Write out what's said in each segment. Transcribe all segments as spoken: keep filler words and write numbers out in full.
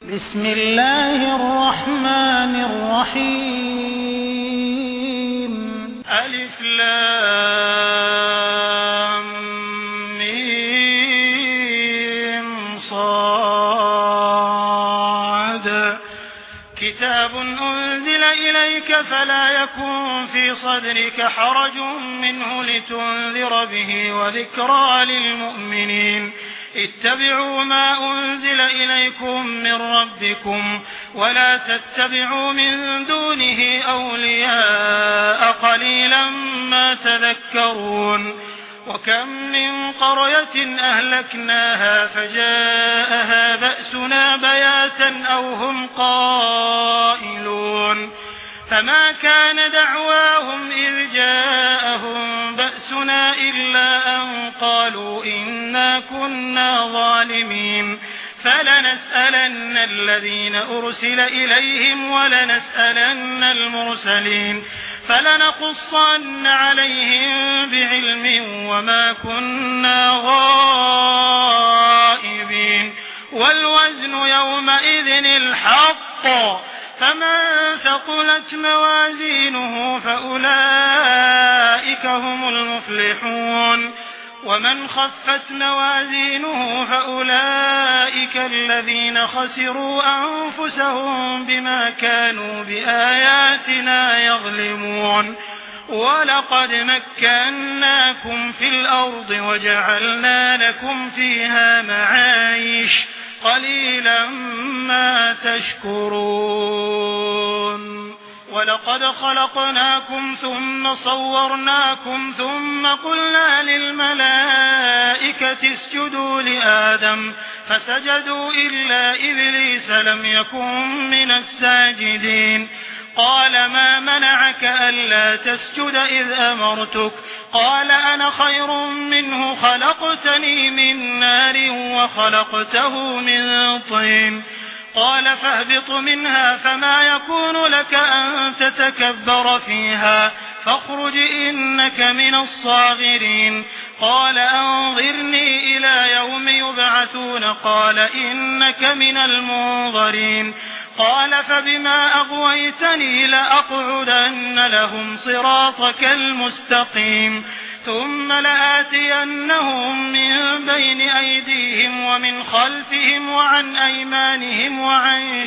بسم الله الرحمن الرحيم. ألف لام ميم صاد. كتاب أنزل إليك فلا يكن في صدرك حرج منه لتنذر به وذكرى للمؤمنين. اتبعوا ما أنزل إليكم من ربكم ولا تتبعوا من دونه أولياء قليلا ما تذكرون. وكم من قرية أهلكناها فجاءها بأسنا بياتا أو هم قائلون فما كان دعواهم إذ جاءهم بأسنا إلا أن قالوا إنا كنا ظالمين. فلنسألن الذين أرسل إليهم ولنسألن المرسلين فلنقصن عليهم بعلم وما كنا غائبين. والوزن يومئذ الحق فمن ثقلت موازينه فأولئك هم المفلحون ومن خفت موازينه فأولئك الذين خسروا أنفسهم بما كانوا بآياتنا يظلمون. ولقد مكناكم في الأرض وجعلنا لكم فيها معايش قليلا ما تشكرون. ولقد خلقناكم ثم صورناكم ثم قلنا للملائكة اسجدوا لآدم فسجدوا إلا إبليس لم يكن من الساجدين. قال ما منعك ألا تسجد إذ أمرتك؟ قال أنا خير منه خلقتني من نار وخلقته من طين. قال فاهبط منها فما يكون لك أن تتكبر فيها فاخرج إنك من الصاغرين. قال أنظرني إلى يوم يبعثون قال إنك من المنظرين. قال فبما أغويتني لأقعدن لهم صراطك المستقيم ثم لآتينهم من بين أيديهم ومن خلفهم وعن أيمانهم وعن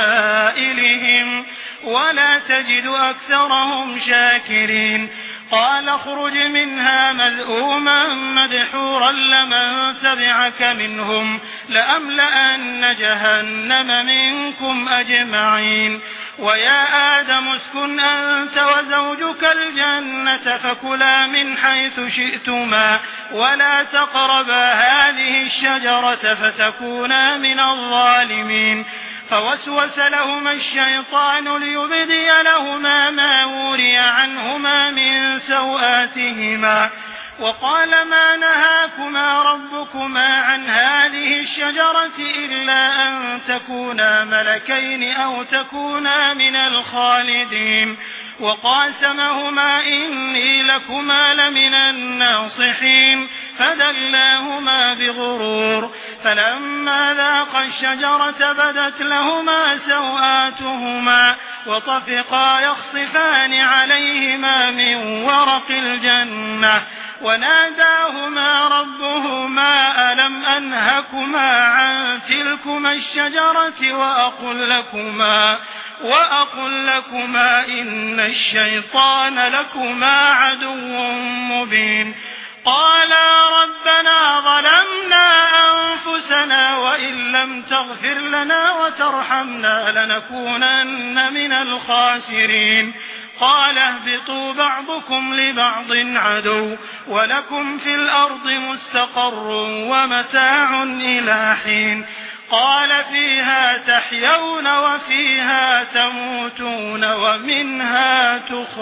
شمائلهم ولا تجد أكثرهم شاكرين. قال اخرج منها مذءوما مدحورا لمن تبعك منهم لأملأن جهنم منكم أجمعين. ويا آدم اسكن أنت وزوجك الجنة فكلا من حيث شئتما ولا تقربا هذه الشجرة فتكونا من الظالمين. فوسوس لهما الشيطان ليبدي لهما ما وري عنهما من سوآتهما وقال ما نهاكما ربكما عن هذه الشجرة إلا أن تكونا ملكين أو تكونا من الخالدين. وقاسمهما إني لكما لمن الناصحين فدلاهما بغرور. فلما ذاقا الشجرة بدت لهما سوآتهما وطفقا يخصفان عليهما من ورق الجنة وناداهما ربهما ألم أنهكما عن تلكما الشجرة وأقل لكما وأقل لكما إن الشيطان لكما عدو مبين. قالا ربنا ظلمنا أنفسنا وإن لم تغفر لنا وترحمنا لنكونن من الخاسرين. قال اهبطوا بعضكم لبعض عدو ولكم في الأرض مستقر ومتاع إلى حين. قال فيها تحيون وفيها تموتون ومنها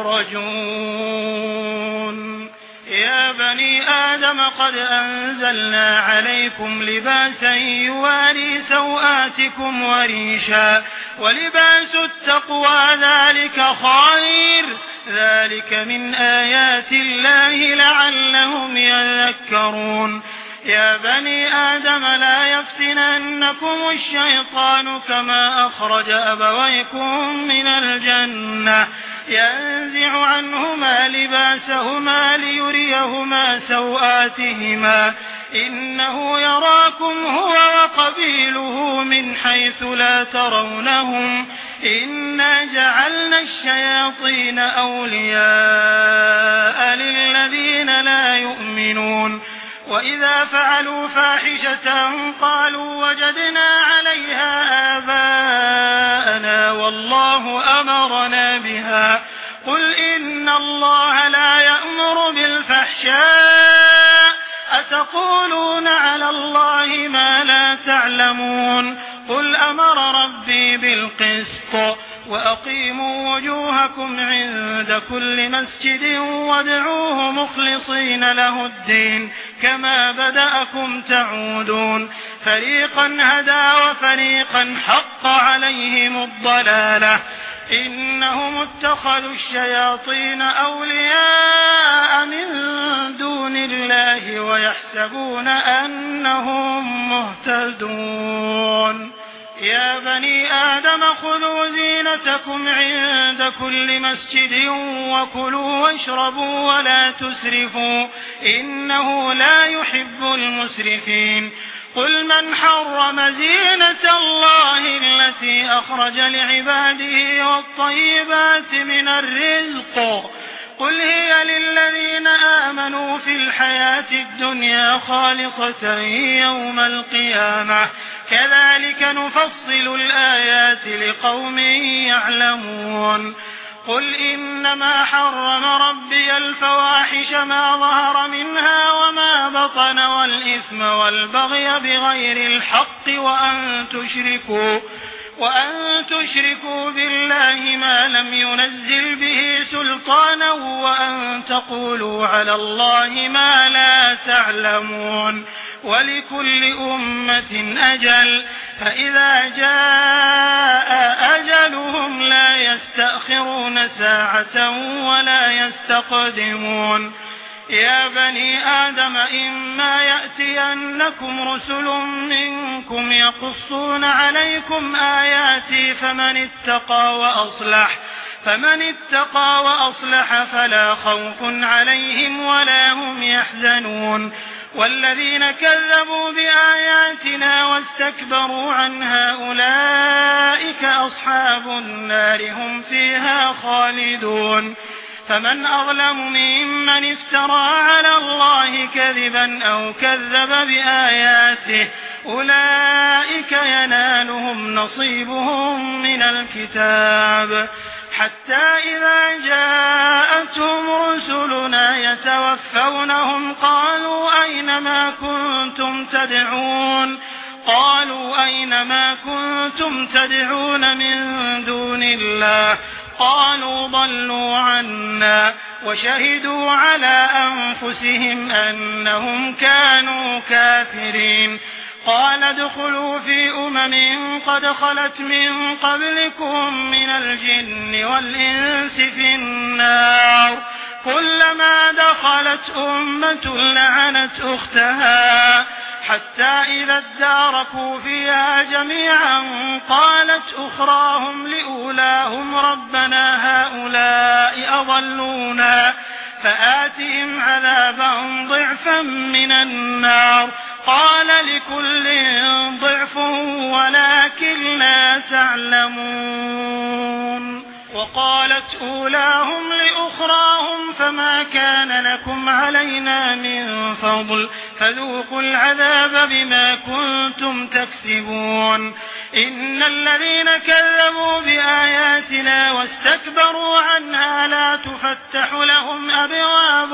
تخرجون. يا بني آدم قد أنزلنا عليكم لباسا يواري سوآتكم وريشا ولباس التقوى ذلك خير ذلك من آيات الله لعلهم يذكرون. يا بني آدم لا يفتننكم الشيطان كما أخرج أبويكم من الجنة ينزع عنهما لباسهما ليريهما سوآتهما إنه يراكم هو وقبيله من حيث لا ترونهم إنا جعلنا الشياطين أولياء للذين لا يؤمنون وإذا فعلوا فاحشة قالوا وجدنا عليها آباءنا والله أمرنا بها قل إن الله لا يأمر بالفحشاء أتقولون على الله ما لا تعلمون قل أمر ربي بالقسط وأقيموا وجوهكم عند كل مسجد وادعوه مخلصين له الدين كما بدأكم تعودون فريقا هدى وفريقا حق عليهم الضلالة إنهم اتخذوا الشياطين أولياء من دون الله ويحسبون أنهم مهتدون يا بني آدم خذوا زينتكم عند كل مسجد وكلوا واشربوا ولا تسرفوا إنه لا يحب المسرفين قل من حرم زينة الله التي أخرج لعباده والطيبات من الرزق قل هي للذين آمنوا في الحياة الدنيا خالصة يوم القيامة كذلك نفصل الآيات لقوم يعلمون قل إنما حرم ربي الفواحش ما ظهر منها وما بطن والإثم والبغي بغير الحق وأن تشركوا وأن تشركوا بالله ما لم ينزل به سلطانا وأن تقولوا على الله ما لا تعلمون ولكل أمة أجل فإذا جاء أجلهم لا يستأخرون ساعة ولا يستقدمون يا بني آدم إما يأتينكم رسل منكم يقصون عليكم آياتي فمن اتقى وأصلح فمن اتقى وأصلح فلا خوف عليهم ولا هم يحزنون والذين كذبوا بآياتنا واستكبروا عنها أولئك أصحاب النار هم فيها خالدون فمن أظلم ممن افترى على الله كذبا أو كذب بآياته أولئك ينالهم نصيبهم من الكتاب حتى إذا جاءتهم رسلنا يتوفونهم قالوا أين ما كنتم تدعون قالوا أين ما كنتم تدعون من دون الله قالوا ضلوا عنا وشهدوا على أنفسهم أنهم كانوا كافرين قال ادخلوا في أمم قد خلت من قبلكم من الجن والإنس في النار كلما دخلت أمة لعنت أختها حتى إذا اداركوا فيها جميعا قالت أخراهم لأولاهم ربنا هؤلاء أضلونا فآتهم عذابا ضعفا من النار قال لكل ضعف ولكن لا تعلمون وقالت أولاهم لأخراهم فما كان لكم علينا من فضل فذوقوا العذاب بما كنتم تكسبون إن الذين كذبوا بآياتنا واستكبروا عنها لا تفتح لهم أبواب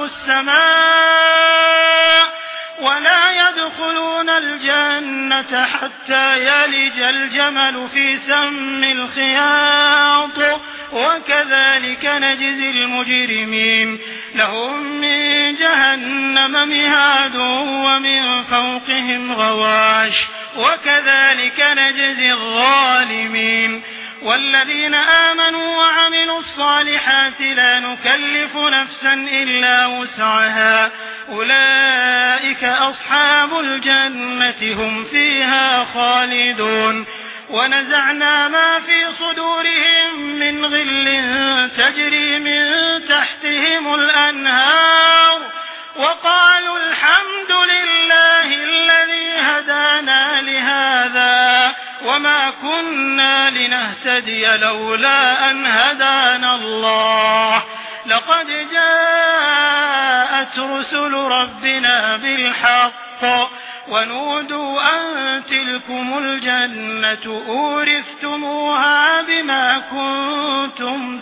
السماء ولا يدخلون الجنة حتى يلج الجمل في سم الخياط وكذلك نجزي المجرمين لهم من جهنم مهاد ومن فوقهم غواش وكذلك نجزي الظالمين والذين آمنوا وعملوا الصالحات لا نكلف نفسا إلا وسعها أولئك أصحاب الجنة هم فيها خالدون ونزعنا ما في صدورهم من غل تجري من تحتهم الأنهار وقالوا الحمد لله الذي هدانا لهذا وما كنا لنهتدي لولا أن هدانا الله لقد جاءت رسل ربنا بالحق ونودوا أن تلكم الجنة أورثتموها بما كنتم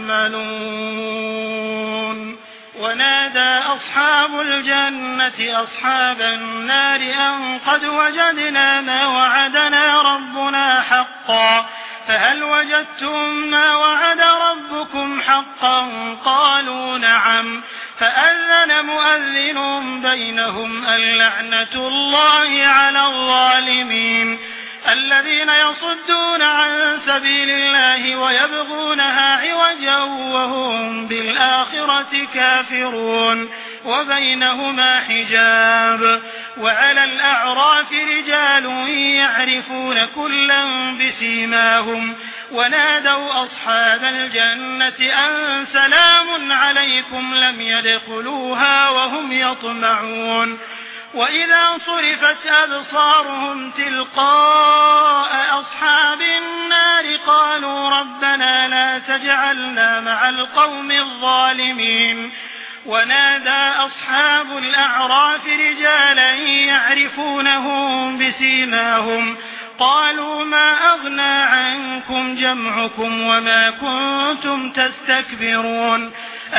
تعملون ونادى أصحاب الجنة أصحاب النار أن قد وجدنا ما وعدنا ربنا حقا فهل وجدتم ما وعد ربكم حقا قالوا نعم فأذن مؤذن بينهم اللعنة الله على الظالمين الذين يصدون عن سبيل الله ويبغونها عوجا وهم بالآخرة كافرون وبينهما حجاب وعلى الأعراف رجال يعرفون كلا بسيماهم ونادوا أصحاب الجنة أن سلام عليكم لم يدخلوها وهم يطمعون وإذا صرفت أبصارهم تلقاء أصحاب النار قالوا ربنا لا تجعلنا مع القوم الظالمين ونادى أصحاب الأعراف رجالا يعرفونهم بسيماهم قالوا ما أغنى عنكم جمعكم وما كنتم تستكبرون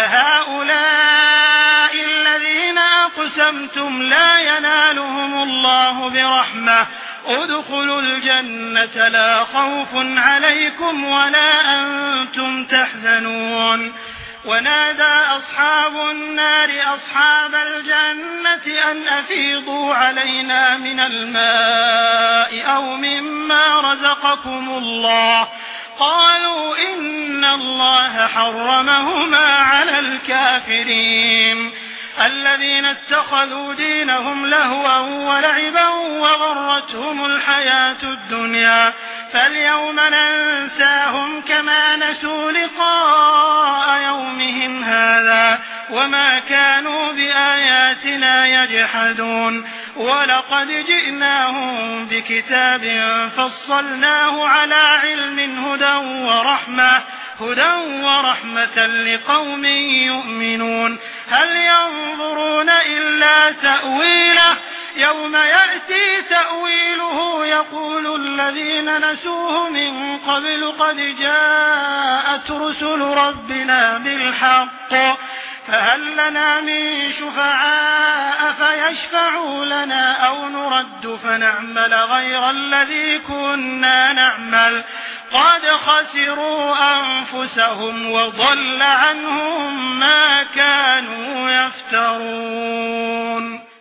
أهؤلاء الذين أقسمتم لا ينالهم الله برحمة ادخلوا الجنة لا خوف عليكم ولا أنتم تحزنون ونادى أصحاب النار أصحاب الجنة أن أفيضوا علينا من الماء أو مما رزقكم الله قالوا إن الله حرمهما على الكافرين الذين اتخذوا دينهم لهوا ولعبا وغرتهم الحياة الدنيا فاليوم ننساهم كما نسوا لقاء يومهم هذا وما كانوا بآياتنا يجحدون ولقد جئناهم بكتاب فصلناه على علم هدى ورحمة هدى ورحمة لقوم يؤمنون هل ينظرون إلا تأويله يوم يأتي تأويله يقول الذين نسوه من قبل قد جاءت رسل ربنا بالحق فهل لنا من شفعاء فيشفعوا لنا أو نرد فنعمل غير الذي كنا نعمل قد خسروا أنفسهم وضل عنهم ما كانوا يفترون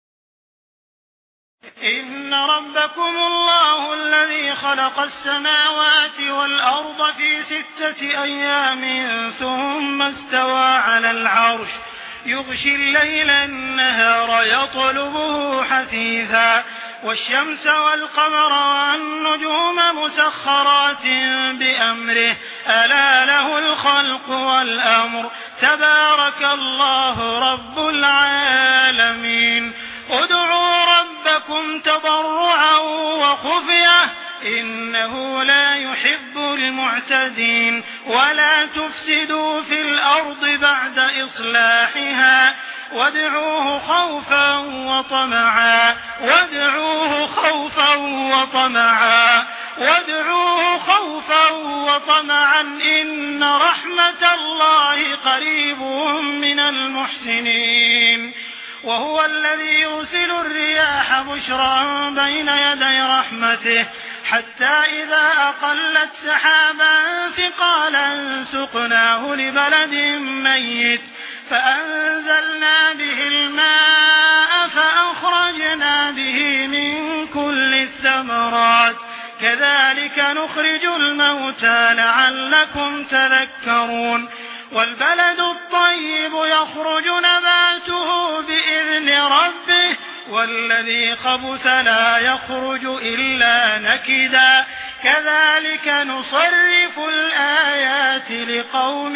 إن ربكم الله الذي خلق السماوات والأرض في ستة أيام ثم استوى على العرش يغشي الليل النهار يطلبه حثيثا والشمس والقمر والنجوم مسخرات بأمره ألا له الخلق والأمر تبارك الله رب العالمين ادعوا ربكم تضرعا وخفية إنه لا يحب المعتدين ولا تفسدوا في الأرض بعد إصلاحها وادعوه خوفا وطمعا وادعوه خوفا وطمعا وادعوه خوفا وطمعا إن رحمة الله قريب من المحسنين وهو الذي يرسل الرياح بشرا بين يدي رحمته حتى إذا أقلت سحابا ثقالا سقناه لبلد ميت فأنزلنا به الماء فأخرجنا به من كل الثمرات كذلك نخرج الموتى لعلكم تذكرون والبلد الطيب يخرج نباته بإذن ربه والذي خبث لا يخرج إلا نكدا كذلك نصرف الآيات لقوم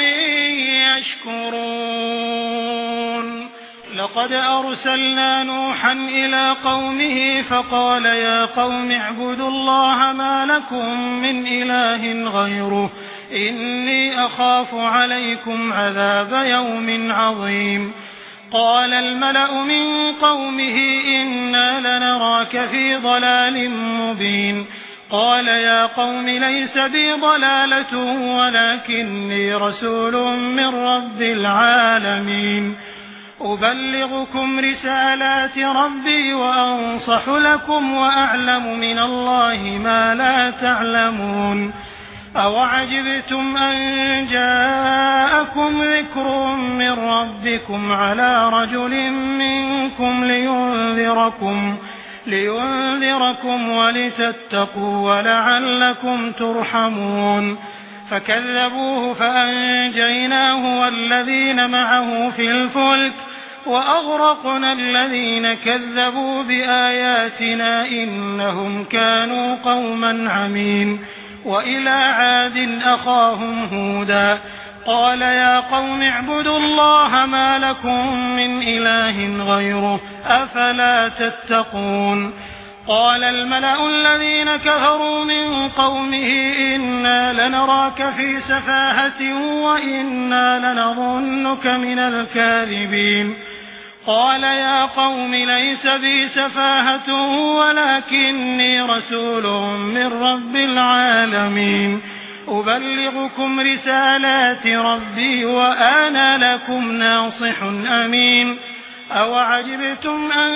يشكرون لقد أرسلنا نوحا إلى قومه فقال يا قوم اعبدوا الله ما لكم من إله غيره إني أخاف عليكم عذاب يوم عظيم قال الملأ من قومه إنا لنراك في ضلال مبين قال يا قوم ليس بي ضلالة ولكني رسول من رب العالمين أبلغكم رسالات ربي وأنصح لكم وأعلم من الله ما لا تعلمون أوعجبتم أن جاءكم ذكر من ربكم على رجل منكم لينذركم لينذركم ولتتقوا ولعلكم ترحمون فكذبوه فأنجيناه والذين معه في الفلك وأغرقنا الذين كذبوا بآياتنا إنهم كانوا قوما عمين وإلى عاد أخاهم هودا قال يا قوم اعبدوا الله ما لكم من إله غيره أفلا تتقون قال الملأ الذين كفروا من قومه إنا لنراك في سفاهة وإنا لنظنك من الكاذبين قال يا قوم ليس بي سفاهة ولكني رسول من رب العالمين أبلغكم رسالات ربي وأنا لكم ناصح أمين أوعجبتم أن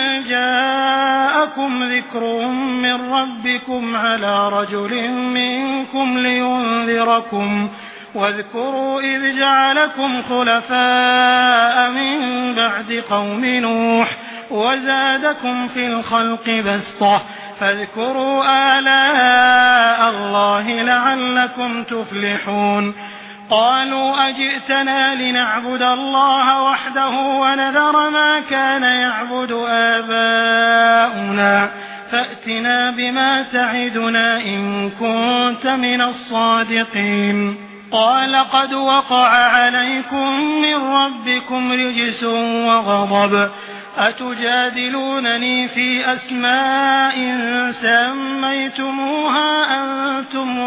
جاءكم ذكر من ربكم على رجل منكم لينذركم واذكروا إذ جعلكم خلفاء من بعد قوم نوح وزادكم في الخلق بسطة فاذكروا آلاء الله لعلكم تفلحون قالوا أجئتنا لنعبد الله وحده ونذر ما كان يعبد آباؤنا فأتنا بما تعدنا إن كنت من الصادقين قال قد وقع عليكم من ربكم رجس وغضب أتجادلونني في أسماء سميتموها أنتم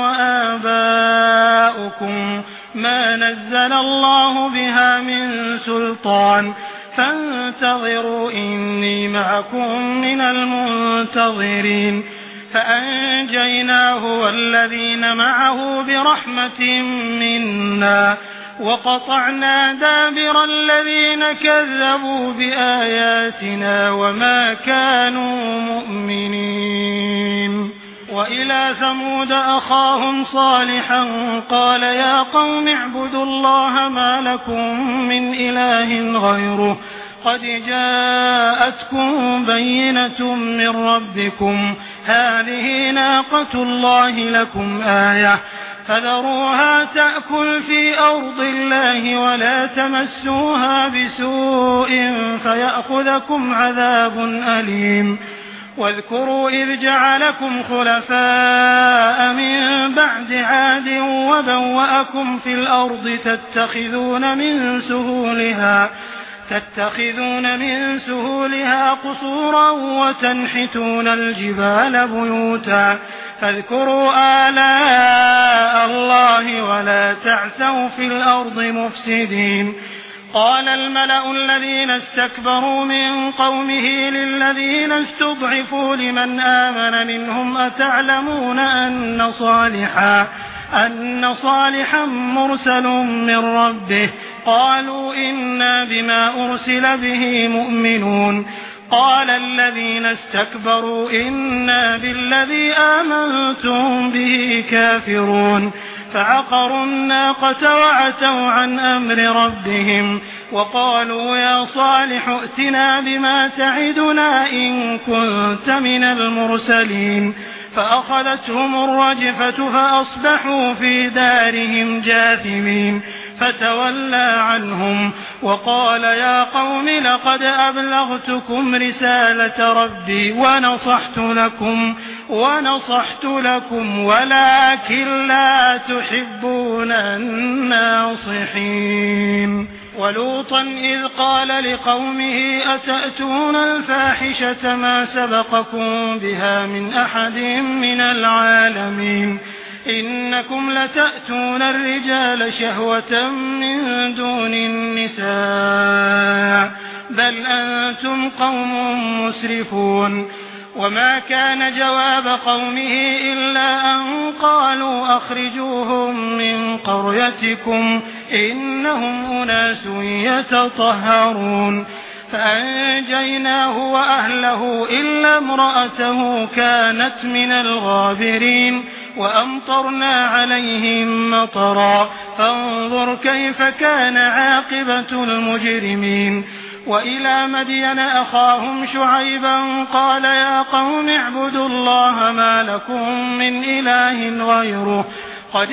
وآباؤكم ما نزل الله بها من سلطان فانتظروا إني معكم من المنتظرين فأنجيناه والذين معه برحمة منا وقطعنا دابر الذين كذبوا بآياتنا وما كانوا مؤمنين وإلى ثمود أخاهم صالحا قال يا قوم اعبدوا الله ما لكم من إله غيره قد جاءتكم بينة من ربكم هذه ناقة الله لكم آية فذروها تأكل في أرض الله ولا تمسوها بسوء فيأخذكم عذاب أليم واذكروا إذ جعلكم خلفاء من بعد عاد وبوأكم في الأرض تتخذون من سهولها تتخذون من سهولها قصورا وتنحتون الجبال بيوتا فاذكروا آلاء الله ولا تعثوا في الأرض مفسدين قال الملأ الذين استكبروا من قومه للذين استضعفوا لمن آمن منهم أتعلمون أن صالحا أن صالحا مرسل من ربه قالوا إنا بما أرسل به مؤمنون قال الذين استكبروا إنا بالذي آمنتم به كافرون فعقروا الناقة وعتوا عن أمر ربهم وقالوا يا صالح ائتنا بما تعدنا إن كنت من المرسلين فأخذتهم الرجفة فأصبحوا في دارهم جاثمين فتولى عنهم وقال يا قوم لقد أبلغتكم رسالة ربي ونصحت لكم ونصحت لكم ولكن لا تحبون الناصحين. ولوطا إذ قال لقومه أتأتون الفاحشة ما سبقكم بها من أحد من العالمين إنكم لتأتون الرجال شهوة من دون النساء بل أنتم قوم مسرفون. وما كان جواب قومه إلا أن قالوا أخرجوهم من قريتكم إنهم أناس يتطهرون فأنجيناه وأهله إلا امرأته كانت من الغابرين وأمطرنا عليهم مطرا فانظر كيف كان عاقبة المجرمين. وإلى مدين أخاهم شعيبا قال يا قوم اعبدوا الله ما لكم من إله غيره قد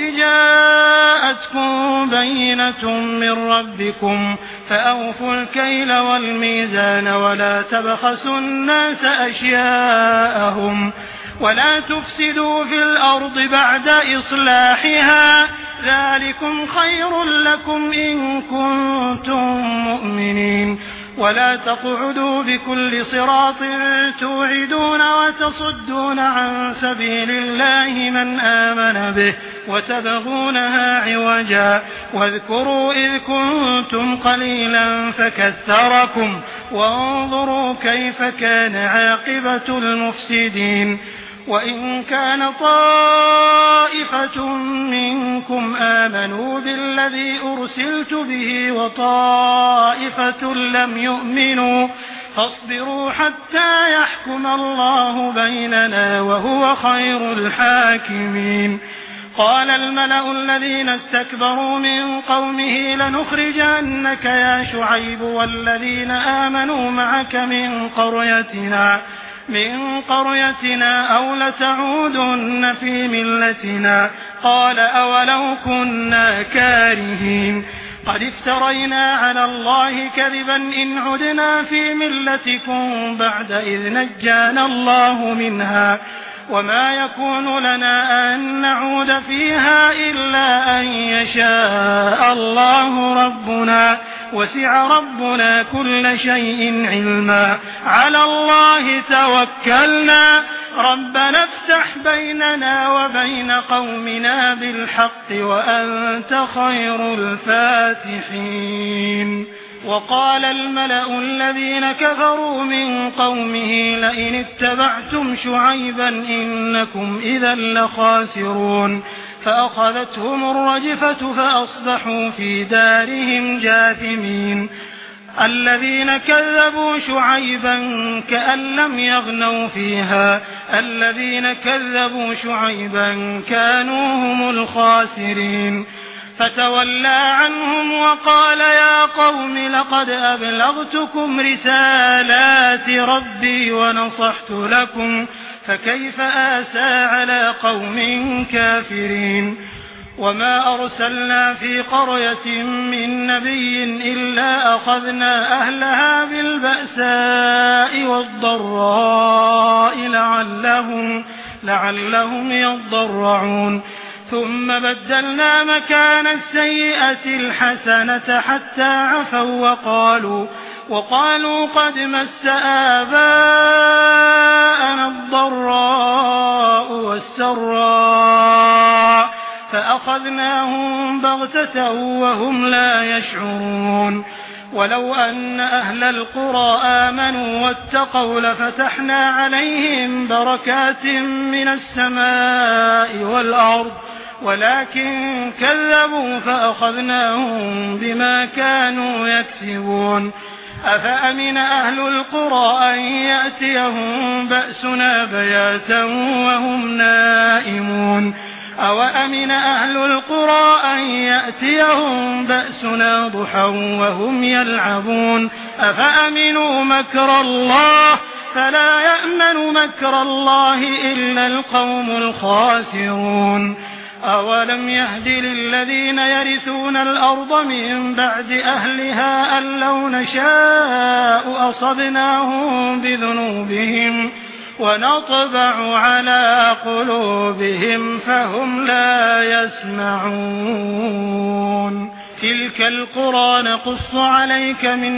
جاءتكم بينة من ربكم فأوفوا الكيل والميزان ولا تبخسوا الناس أشياءهم ولا تفسدوا في الأرض بعد إصلاحها ذلكم خير لكم إن كنتم مؤمنين. ولا تقعدوا بكل صراط توعدون وتصدون عن سبيل الله من آمن به وتبغونها عوجا واذكروا إذ كنتم قليلا فكثركم وانظروا كيف كان عاقبة المفسدين. وإن كان طائفة منكم آمنوا بالذي أرسلت به وطائفة لم يؤمنوا فاصبروا حتى يحكم الله بيننا وهو خير الحاكمين. قال الملأ الذين استكبروا من قومه لنخرجنك يا شعيب والذين آمنوا معك من قريتنا من قريتنا أو لتعودن في ملتنا قال أولو كنا كارهين قد افترينا على الله كذبا إن عدنا في ملتكم بعد إذ نجانا الله منها وما يكون لنا أن نعود فيها إلا أن يشاء الله ربنا وسع ربنا كل شيء علما على الله توكلنا ربنا افتح بيننا وبين قومنا بالحق وأنت خير الفاتحين. وقال الملأ الذين كفروا من قومه لئن اتبعتم شعيبا إنكم إذا لخاسرون فأخذتهم الرجفة فأصبحوا في دارهم جاثمين. الذين كذبوا شعيبا كأن لم يغنوا فيها الذين كذبوا شعيبا كانوا هم الخاسرين. فتولى عنهم وقال يا قوم لقد أبلغتكم رسالات ربي ونصحت لكم فكيف آسى على قوم كافرين. وما أرسلنا في قرية من نبي إلا أخذنا أهلها بالبأساء والضراء لعلهم, لعلهم يضرعون ثم بدلنا مكان السيئة الحسنة حتى عفوا وقالوا, وقالوا قد مس آباءنا الضراء والسراء فأخذناهم بغتة وهم لا يشعرون. ولو أن أهل القرى آمنوا واتقوا لفتحنا عليهم بركات من السماء والأرض ولكن كذبوا فأخذناهم بما كانوا يكسبون. أفأمن أهل القرى أن يأتيهم بأسنا بياتا وهم نائمون أوأمن أهل القرى أن يأتيهم بأسنا ضحى وهم يلعبون أفأمنوا مكر الله فلا يأمن مكر الله إلا القوم الخاسرون أولم يهد للذين يرثون الأرض من بعد أهلها أن لو نشاء أصبناهم بذنوبهم ونطبع على قلوبهم فهم لا يسمعون تلك القرى نقص عليك من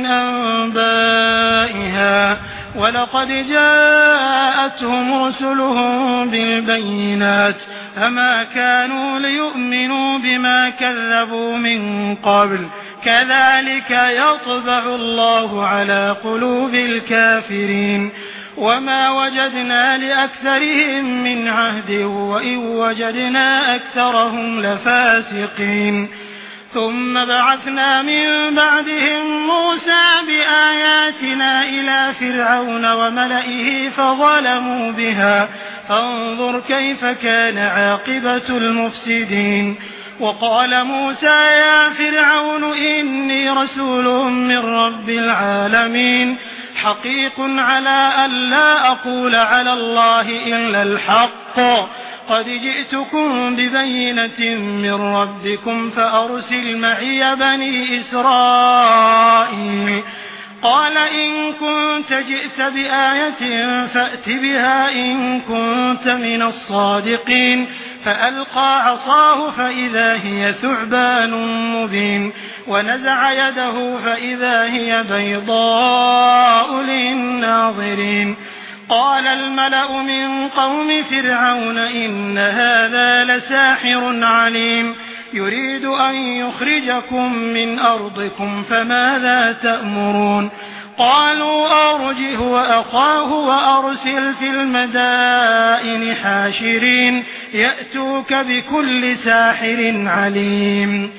أنبائها ولقد جاءتهم رسلهم بالبينات فما كانوا ليؤمنوا بما كذبوا من قبل كذلك يطبع الله على قلوب الكافرين وما وجدنا لأكثرهم من عهد وإن وجدنا أكثرهم لفاسقين ثم بعثنا من بعدهم موسى بآياتنا إلى فرعون وملئه فظلموا بها فانظر كيف كان عاقبة المفسدين وقال موسى يا فرعون إني رسول من رب العالمين حقيق على أن لا أقول على الله إلا الحق قد جئتكم ببينة من ربكم فأرسل معي بني إسرائيل قال إن كنت جئت بآية فأت بها إن كنت من الصادقين فألقى عصاه فإذا هي ثعبان مبين ونزع يده فإذا هي بيضاء للناظرين قال الملأ من قوم فرعون إن هذا لساحر عليم يريد أن يخرجكم من أرضكم فماذا تأمرون قالوا أرجه وأخاه وأرسل في المدائن حاشرين يأتوك بكل ساحر عليم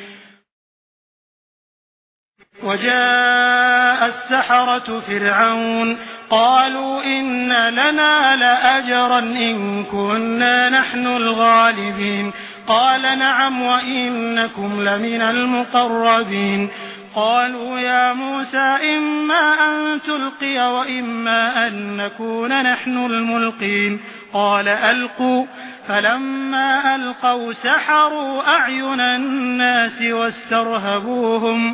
وجاء السحرة فرعون قالوا إن لنا لأجرا إن كنا نحن الغالبين قال نعم وإنكم لمن المقربين قالوا يا موسى إما أن تلقي وإما أن نكون نحن الملقين قال ألقوا فلما ألقوا سحروا أعين الناس واسترهبوهم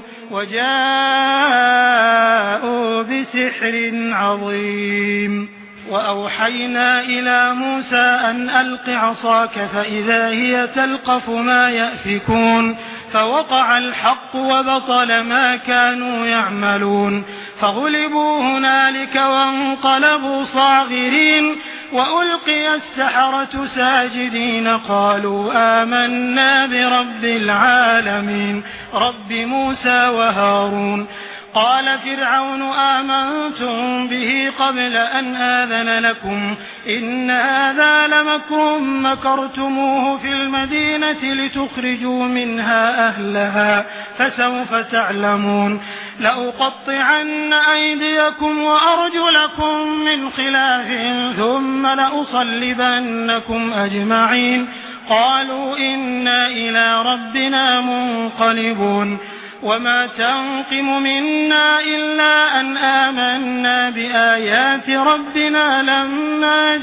وجاءوا بسحر عظيم وأوحينا إلى موسى أن ألق عصاك فإذا هي تلقف ما يأفكون فوقع الحق وبطل ما كانوا يعملون فغلبوا هنالك وانقلبوا صاغرين وألقي السحرة ساجدين قالوا آمنا برب العالمين رب موسى وهارون قال فرعون آمنتم به قبل أن آذن لكم إن هذا لمكر مكرتموه في المدينة لتخرجوا منها أهلها فسوف تعلمون لأقطعن أيديكم وأرجلكم من خلاف ثم لأصلبنكم أجمعين قالوا إنا إلى ربنا منقلبون وما تنقم منا إلا أن آمنا بآيات ربنا لما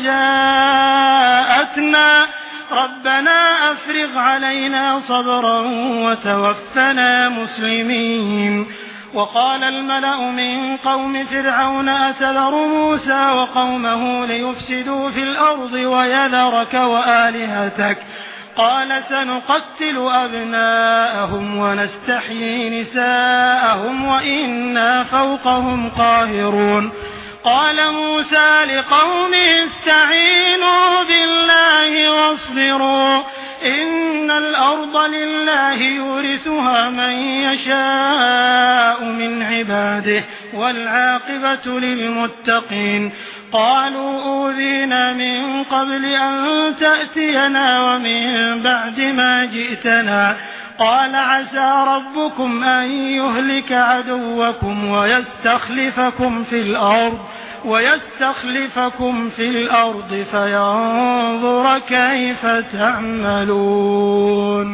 جاءتنا ربنا أفرغ علينا صبرا وتوفنا مسلمين وقال الملأ من قوم فرعون أتذر موسى وقومه ليفسدوا في الأرض ويذرك وآلهتك قال سنقتل أبناءهم ونستحيي نساءهم وإنا فوقهم قاهرون قال موسى لقومه استعينوا بالله واصبروا إن الأرض لله يورثها من يشاء من عباده والعاقبة للمتقين قالوا أوذينا من قبل أن تأتينا ومن بعد ما جئتنا قال عسى ربكم أن يهلك عدوكم ويستخلفكم في الأرض ويستخلفكم في الأرض فينظر كيف تعملون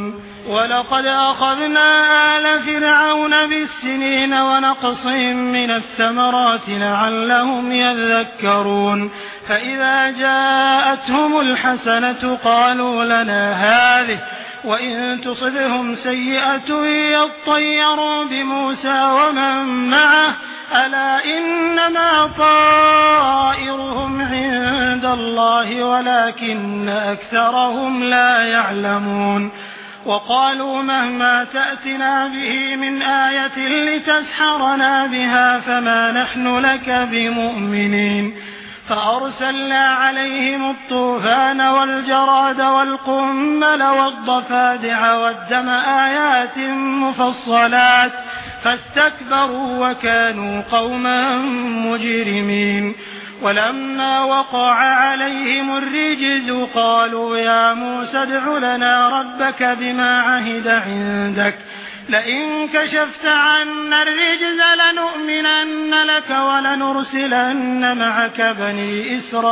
ولقد أخذنا آل فرعون بالسنين ونقص من الثمرات لعلهم يذكرون فإذا جاءتهم الحسنة قالوا لنا هذه وإن تصبهم سيئة يطيروا بموسى ومن معه ألا إنما طائرهم عند الله ولكن أكثرهم لا يعلمون وقالوا مهما تأتنا به من آية لتسحرنا بها فما نحن لك بمؤمنين فأرسلنا عليهم الطوفان والجراد والقمل والضفادع والدم آيات مفصلات فاستكبروا وكانوا قوما مجرمين ولما وقع عليهم الرجز قالوا يا موسى ادع لنا ربك بما عهد عندك لئن كشفت عنا الرجز لنؤمنن لك ولنرسلن معك بني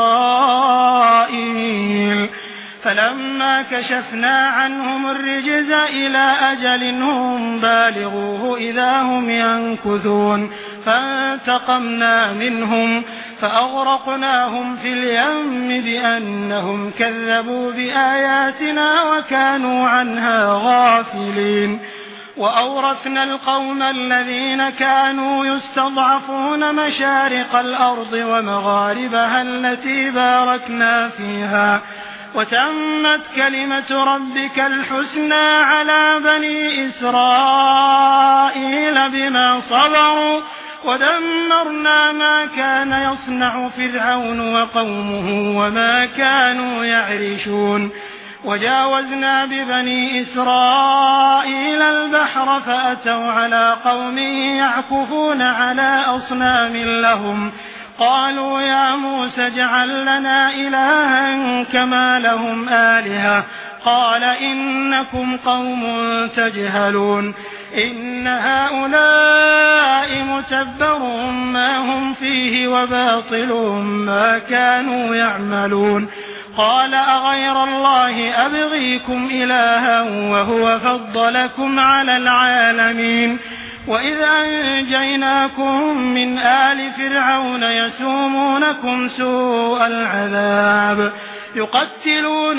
إسرائيل فلما كشفنا عنهم الرجز إلى أجل هم بالغوه إذا هم ينكثون فانتقمنا منهم فأغرقناهم في اليم بأنهم كذبوا بآياتنا وكانوا عنها غافلين وأورثنا القوم الذين كانوا يستضعفون مشارق الأرض ومغاربها التي باركنا فيها وتمت كلمة ربك الحسنى على بني إسرائيل بما صبروا ودمرنا ما كان يصنع فرعون وقومه وما كانوا يعرشون وجاوزنا ببني إسرائيل البحر فأتوا على قوم يعكفون على أصنام لهم قالوا يا موسى اجعل لنا إلها كما لهم آلهة قال إنكم قوم تجهلون إن هؤلاء متبر ما هم فيه وباطل ما كانوا يعملون قال أغير الله أبغيكم إلها وهو فضلكم على العالمين وإذ أنجيناكم من آل فرعون يسومونكم سوء العذاب يقتلون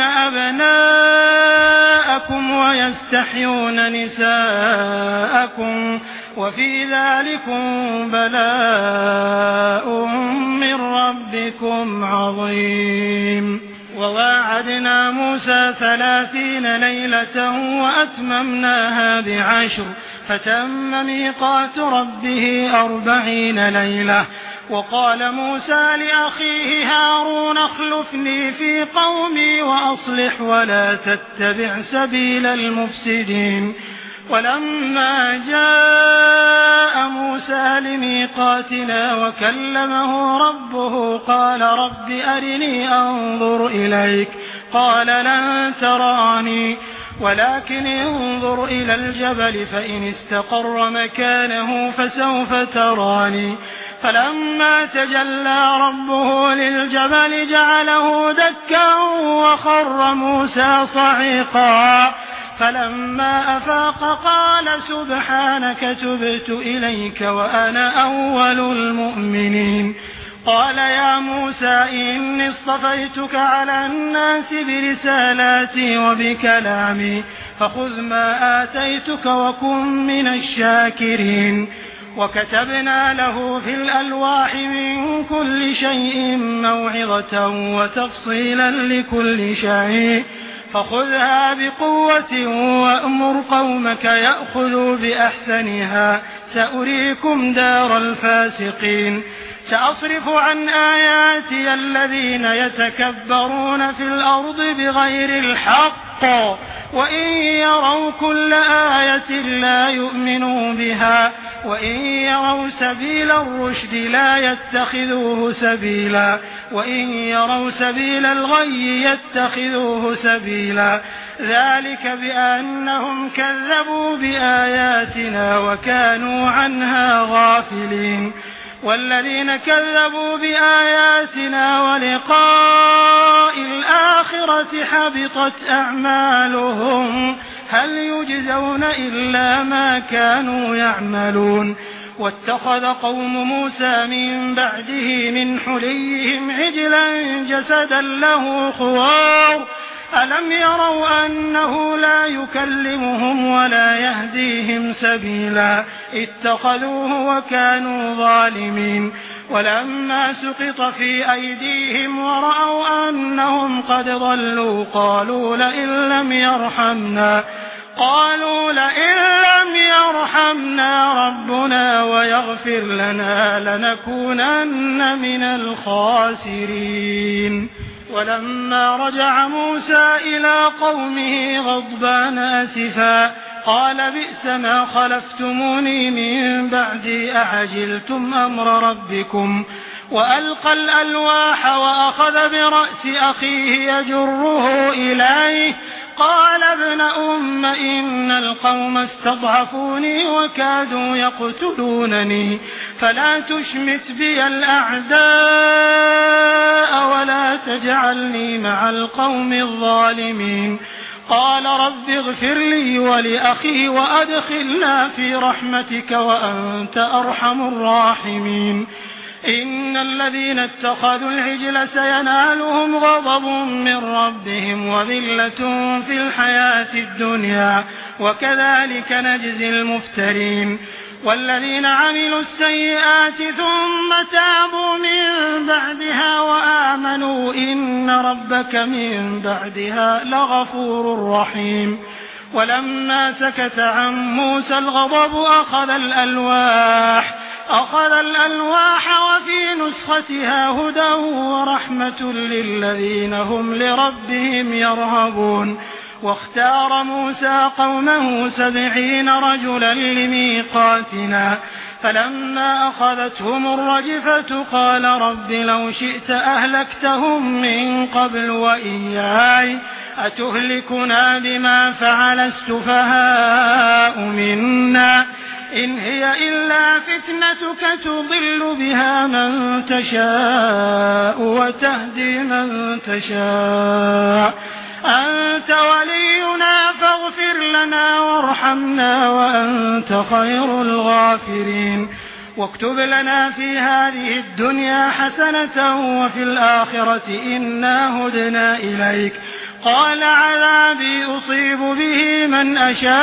أبناءكم ويستحيون نساءكم وفي ذلكم بلاء من ربكم عظيم وواعدنا موسى ثلاثين ليلة وأتممناها بعشر فتم ميقات ربه أربعين ليلة وقال موسى لأخيه هارون اخلفني في قومي وأصلح ولا تتبع سبيل المفسدين ولما جاء موسى لميقاتنا وكلمه ربه قال رب أرني أنظر إليك قال لن تراني ولكن انظر إلى الجبل فإن استقر مكانه فسوف تراني فلما تجلى ربه للجبل جعله دكا وخر موسى صعيقا فلما أفاق قال سبحانك تبت إليك وأنا أول المؤمنين قال يا موسى إني اصطفيتك على الناس برسالاتي وبكلامي فخذ ما آتيتك وكن من الشاكرين وكتبنا له في الألواح من كل شيء موعظة وتفصيلا لكل شيء فخذها بقوة وأمر قومك يأخذوا بأحسنها سأريكم دار الفاسقين سأصرف عن آياتي الذين يتكبرون في الأرض بغير الحق وإن يروا كل آية لا يؤمنوا بها وإن يروا سبيل الرشد لا يتخذوه سبيلا وإن يروا سبيل الغي يتخذوه سبيلا ذلك بأنهم كذبوا بآياتنا وكانوا عنها غافلين والذين كذبوا بآياتنا ولقاء الآخرة حبطت أعمالهم هل يجزون إلا ما كانوا يعملون. واتخذ قوم موسى من بعده من حليهم عجلا جسدا له خوار ألم يروا أنه لا يكلمهم ولا يهديهم سبيلا اتخذوه وكانوا ظالمين. ولما سقط في أيديهم ورأوا أنهم قد ضلوا قالوا لئن لم يرحمنا قالوا لئن لم يرحمنا ربنا ويغفر لنا لنكونن من الخاسرين. ولما رجع موسى إلى قومه غضبان أسفا قال بئس ما خلفتموني من بعدي أعجلتم أمر ربكم وألقى الألواح وأخذ برأس أخيه يجره إليه قال ابن أم إن القوم استضعفوني وكادوا يقتلونني فلا تشمت بي الأعداء ولا تجعلني مع القوم الظالمين. قال رب اغفر لي ولأخي وأدخلنا في رحمتك وأنت أرحم الراحمين. إن الذين اتخذوا العجل سينالهم غضب من ربهم وذلة في الحياة الدنيا وكذلك نجزي المفترين. والذين عملوا السيئات ثم تابوا من بعدها وآمنوا إن ربك من بعدها لغفور رحيم. ولما سكت عن موسى الغضب أخذ الألواح أخذ الألواح وفي نسختها هدى ورحمة للذين هم لربهم يرهبون. واختار موسى قومه سبعين رجلا لميقاتنا فلما أخذتهم الرجفة قال رب لو شئت أهلكتهم من قبل وإياي أتهلكنا بما فعل السفهاء منا إن هي إلا فتنتك تضل بها من تشاء وتهدي من تشاء أنت ولينا فاغفر لنا وارحمنا وأنت خير الغافرين. واكتب لنا في هذه الدنيا حسنة وفي الآخرة إنا هدنا إليك. قال عذابي أصيب به من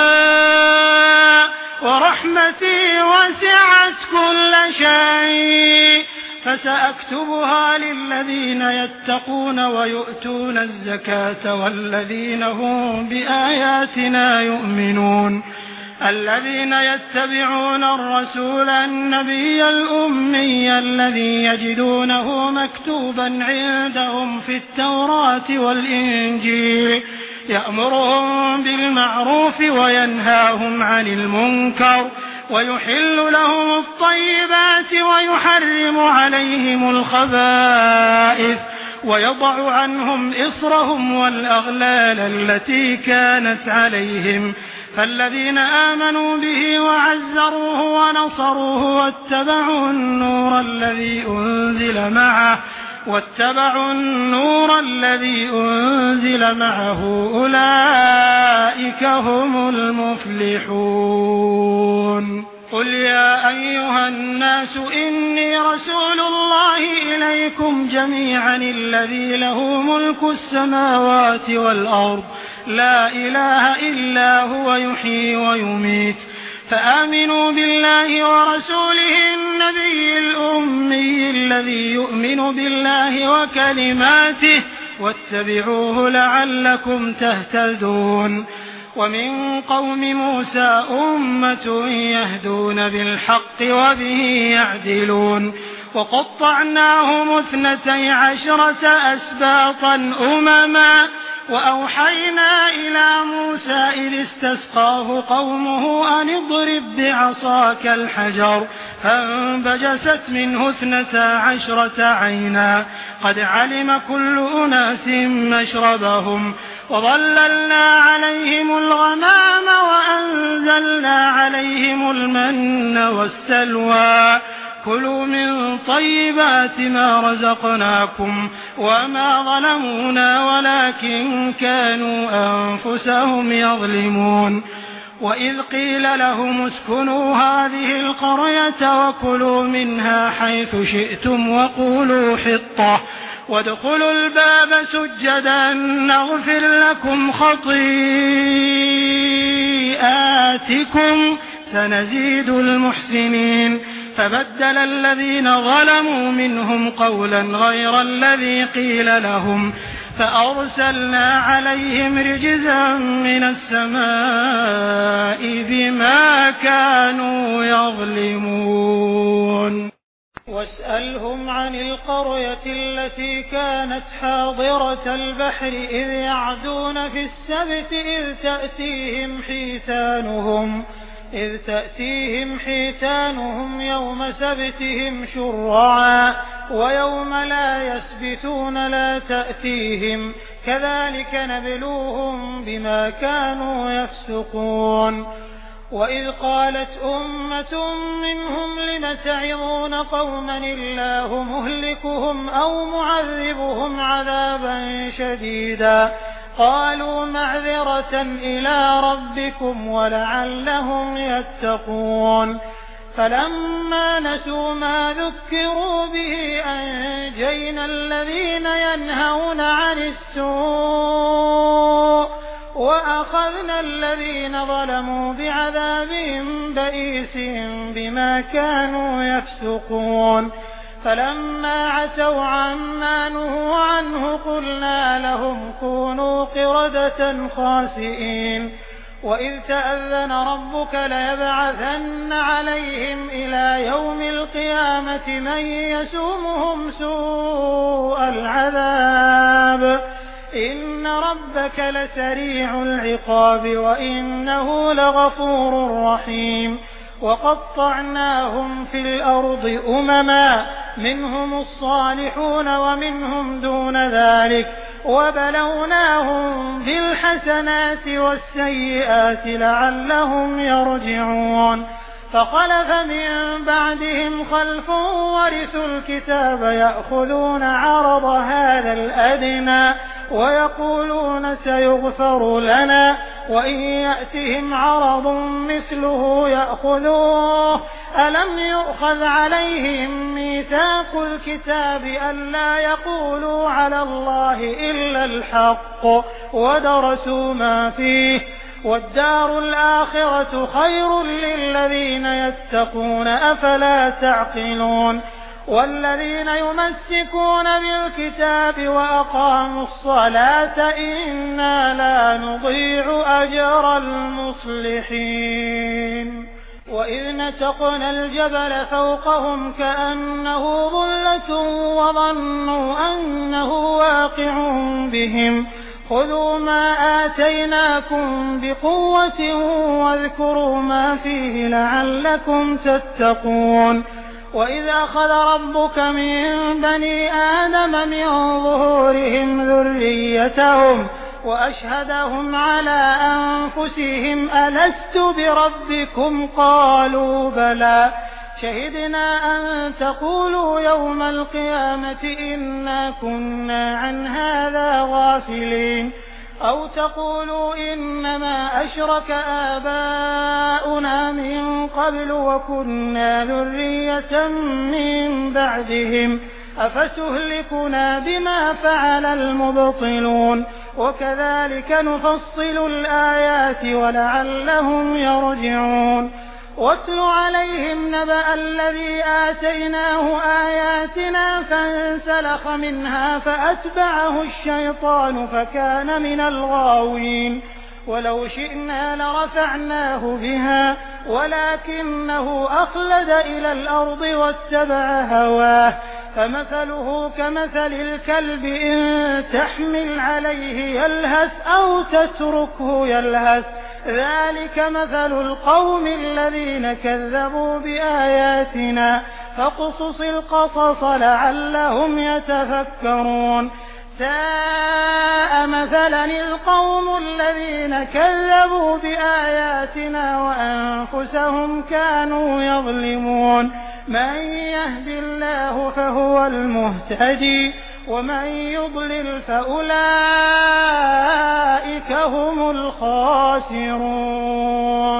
أشاء ورحمتي وسعت كل شيء فسأكتبها للذين يتقون ويؤتون الزكاة والذين هم بآياتنا يؤمنون. الذين يتبعون الرسول النبي الأمي الذي يجدونه مكتوبا عندهم في التوراة والإنجيل يأمرهم بالمعروف وينهاهم عن المنكر ويحل لهم الطيبات ويحرم عليهم الخبائث ويضع عنهم إصرهم والأغلال التي كانت عليهم. فالذين آمنوا به وعزروه ونصروه واتبعوا النور الذي أنزل معه واتبعوا النور الذي أنزل معه أولئك هم المفلحون. قل يا أيها الناس إني رسول الله إليكم جميعا الذي له ملك السماوات والأرض لا إله إلا هو يحيي ويميت فآمنوا بالله ورسوله النبي الأمي الذي يؤمن بالله وكلماته واتبعوه لعلكم تهتدون. ومن قوم موسى أمة يهدون بالحق وبه يعدلون. وقطعناهم اثنتي عشرة أسباطا أمما وأوحينا إلى موسى إذ استسقاه قومه أن اضرب بعصاك الحجر فانبجست منه اثنتا عشرة عينا قد علم كل أناس مشربهم وظللنا عليهم الغمام وأنزلنا عليهم المن والسلوى كلوا من طيبات ما رزقناكم وما ظلمونا ولكن كانوا أنفسهم يظلمون. وإذ قيل لهم اسكنوا هذه القرية وكلوا منها حيث شئتم وقولوا حطة وادخلوا الباب سجدا نغفر لكم خطيئاتكم سنزيد المحسنين فبدل الذين ظلموا منهم قولا غير الذي قيل لهم فأرسلنا عليهم رجزا من السماء بما كانوا يظلمون واسألهم عن القرية التي كانت حاضرة البحر إذ يعدون في السبت إذ تأتيهم حيتانهم إذ تأتيهم حيتانهم يوم سبتهم شرعا ويوم لا يسبتون لا تأتيهم كذلك نبلوهم بما كانوا يفسقون وإذ قالت أمة منهم لم تعظون قوما الله مهلكهم أو معذبهم عذابا شديدا قالوا معذرة إلى ربكم ولعلهم يتقون فلما نسوا ما ذكروا به أنجينا الذين ينهون عن السوء وأخذنا الذين ظلموا بعذاب بئيس بما كانوا يفسقون فلما عتوا عما نهوا عنه قلنا لهم كونوا قردة خاسئين وإذ تأذن ربك ليبعثن عليهم إلى يوم القيامة من يسومهم سوء العذاب إن ربك لسريع العقاب وإنه لغفور رحيم وقطعناهم في الأرض أمما منهم الصالحون ومنهم دون ذلك وبلوناهم بالحسنات والسيئات لعلهم يرجعون فخلف من بعدهم خلف ورثوا الكتاب يأخذون عرض هذا الأدنى ويقولون سيغفر لنا وإن يأتهم عرض مثله يأخذوه ألم يؤخذ عليهم ميثاق الكتاب ألا يقولوا على الله إلا الحق ودرسوا ما فيه والدار الآخرة خير للذين يتقون أفلا تعقلون والذين يمسكون بالكتاب وأقاموا الصلاة إنا لا نضيع أجر المصلحين وإذ نتقنا الجبل فوقهم كأنه ظلة وظنوا أنه واقع بهم خذوا ما آتيناكم بقوة واذكروا ما فيه لعلكم تتقون وإذ أخذ ربك من بني آدم من ظهورهم ذريتهم وأشهدهم على أنفسهم ألست بربكم قالوا بلى شهدنا أن تقولوا يوم القيامة إنا كنا عن هذا غافلين أو تقولوا إنما أشرك آباؤنا من قبل وكنا ذرية من بعدهم أفتهلكنا بما فعل المبطلون وكذلك نفصل الآيات ولعلهم يرجعون واتل عليهم نبأ الذي آتيناه آياتنا فانسلخ منها فأتبعه الشيطان فكان من الغاوين ولو شئنا لرفعناه بها ولكنه أخلد إلى الأرض واتبع هواه فمثله كمثل الكلب إن تحمل عليه يلهث أو تتركه يلهث ذلك مثل القوم الذين كذبوا بآياتنا فاقصص القصص لعلهم يتفكرون ساء مثلا القوم الذين كذبوا بآياتنا وأنفسهم كانوا يظلمون من يهد الله فهو المهتدي ومن يضلل فأولئك هم الخاسرون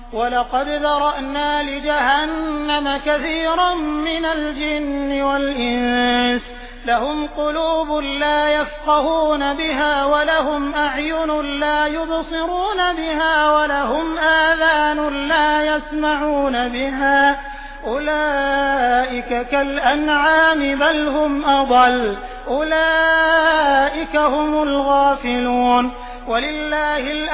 وَلَقَدْ ذَرَأْنَا لِجَهَنَّمَ كَثِيرًا مِنَ الْجِنِّ وَالْإِنسِ لَهُمْ قُلُوبٌ لَّا يَفْقَهُونَ بِهَا وَلَهُمْ أَعْيُنٌ لَّا يُبْصِرُونَ بِهَا وَلَهُمْ آذَانٌ لَّا يَسْمَعُونَ بِهَا أُولَٰئِكَ كَالْأَنْعَامِ بَلْ هُمْ أَضَلُّ أُولَٰئِكَ هُمُ الْغَافِلُونَ وَلِلَّهِ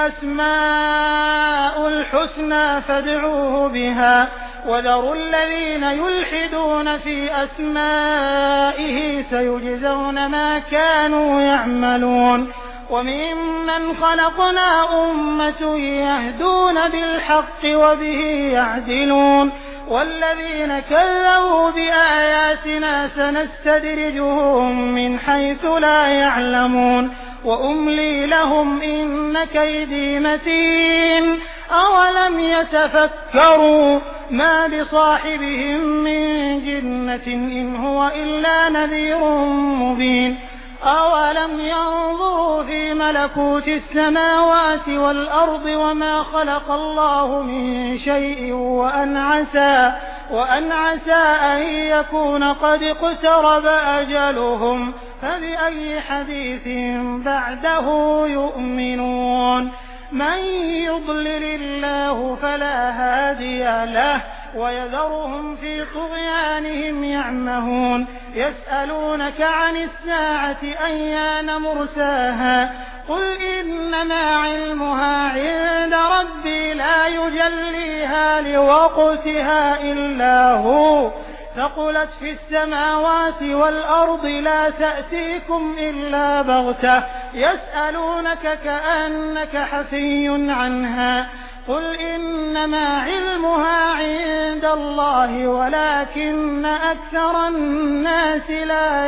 الْأَسْمَاءُ الْحُسْنَىٰ فَادْعُوهُ بِهَا وَذَرُوا الَّذِينَ يُلْحِدُونَ فِي أَسْمَائِهِ سَيُجْزَوْنَ مَا كَانُوا يَعْمَلُونَ وَمِمَّنْ خَلَقْنَا أُمَّةٌ يَهْدُونَ بِالْحَقِّ وَبِهِ يَعْدِلُونَ وَالَّذِينَ كَذَّبُوا بِآيَاتِنَا سَنَسْتَدْرِجُهُم مِّنْ حَيْثُ لَا يَعْلَمُونَ وَأُمْلِي لَهُمْ إِنَّ كَيْدِي مَتِينٌ أَوَلَمْ يَتَفَكَّرُوا مَا بِصَاحِبِهِم مِّن جِنَّةٍ إِنْ هُوَ إِلَّا نَذِيرٌ مُّبِينٌ أَوَلَمْ يَنظُرُوا فِي مَلَكُوتِ السَّمَاوَاتِ وَالْأَرْضِ وَمَا خَلَقَ اللَّهُ مِن شَيْءٍ وَأَنْ عَسَىٰ وأن عسى أن يكون قد اقترب أجلهم فبأي حديث بعده يؤمنون من يضلل الله فلا هادي له ويذرهم في طغيانهم يعمهون يسألونك عن الساعة أيان مرساها قل إنما علمها عند ربي لا يجليها لوقتها إلا هو ثقلت في السماوات والأرض لا تأتيكم إلا بغتة يسألونك كأنك حفي عنها قل إنما علمها عند الله ولكن أكثر الناس لا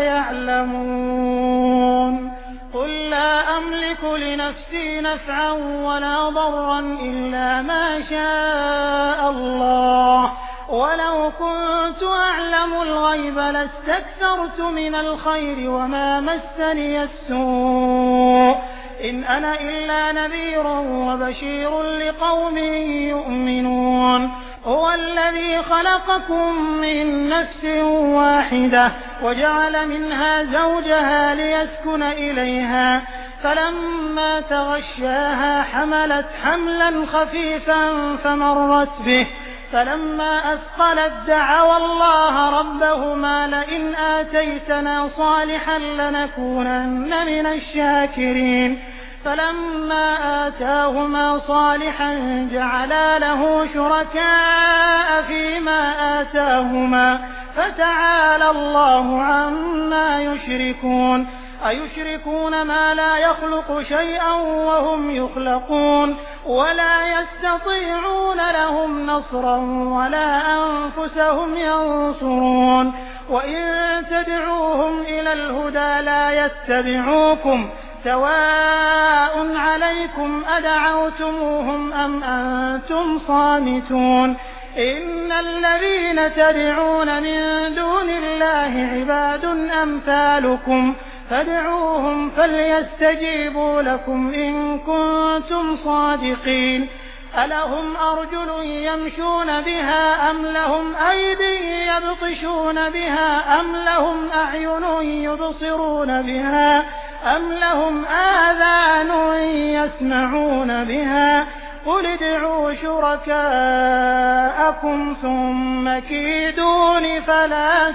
يعلمون قل لا أملك لنفسي نفعا ولا ضرا إلا ما شاء الله ولو كنت أعلم الغيب لاستكثرت من الخير وما مسني السوء إن أنا إلا نذير وبشير لقوم يؤمنون هو الذي خلقكم من نفس واحدة وجعل منها زوجها ليسكن إليها فلما تغشاها حملت حملا خفيفا فمرت به فلما أثقلت دعوا الله ربهما لئن آتيتنا صالحا لنكونن من الشاكرين فلما آتاهما صالحا جعلا له شركاء فيما آتاهما فتعالى الله عما يشركون أيشركون ما لا يخلق شيئا وهم يخلقون ولا يستطيعون لهم نصرا ولا أنفسهم ينصرون وإن تدعوهم إلى الهدى لا يتبعوكم سواء عليكم أدعوتموهم أم أنتم صامتون إن الذين تدعون من دون الله عباد أمثالكم فادعوهم فليستجيبوا لكم إن كنتم صادقين ألهم أرجل يمشون بها أم لهم أيدي يبطشون بها أم لهم أعين يبصرون بها أم لهم آذان يسمعون بها قل ادعوا شركاءكم ثم كيدون فلا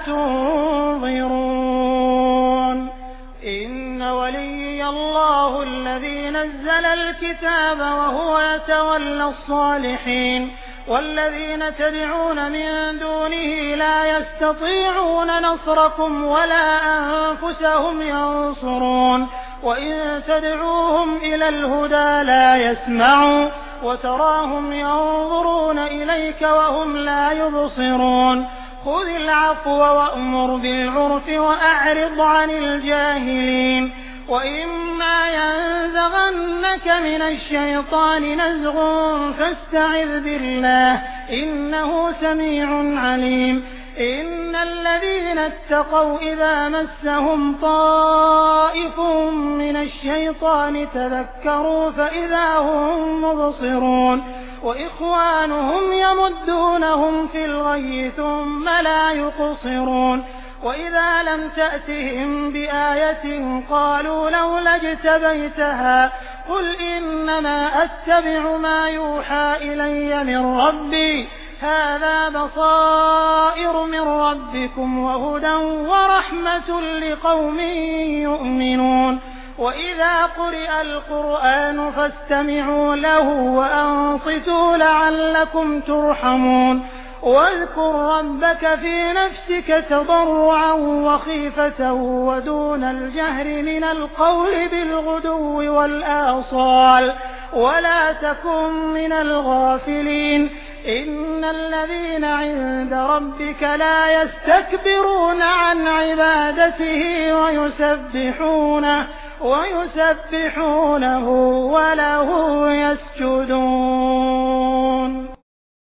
تنظرون إن وليي الله الذي نزل الكتاب وهو يتولى الصالحين والذين تدعون من دونه لا يستطيعون نصركم ولا أنفسهم ينصرون وإن تدعوهم إلى الهدى لا يسمعوا وتراهم ينظرون إليك وهم لا يبصرون خذ العفو وأمر بالعرف وأعرض عن الجاهلين وإما ينزغنك من الشيطان نزغ فاستعذ بالله إنه سميع عليم إن الذين اتقوا إذا مسهم طائف من الشيطان تذكروا فإذا هم مبصرون وإخوانهم يمدونهم في الغي ثم لا يقصرون وإذا لم تأتهم بآية قالوا لولا اجتبيتها قل إنما أتبع ما يوحى إلي من ربي هذا بصائر من ربكم وهدى ورحمة لقوم يؤمنون وإذا قرئ القرآن فاستمعوا له وأنصتوا لعلكم ترحمون واذكر ربك في نفسك تضرعا وخيفة ودون الجهر من القول بالغدو والآصال ولا تكن من الغافلين إن الذين عند ربك لا يستكبرون عن عبادته ويسبحونه ويسبحونه وله يسجدون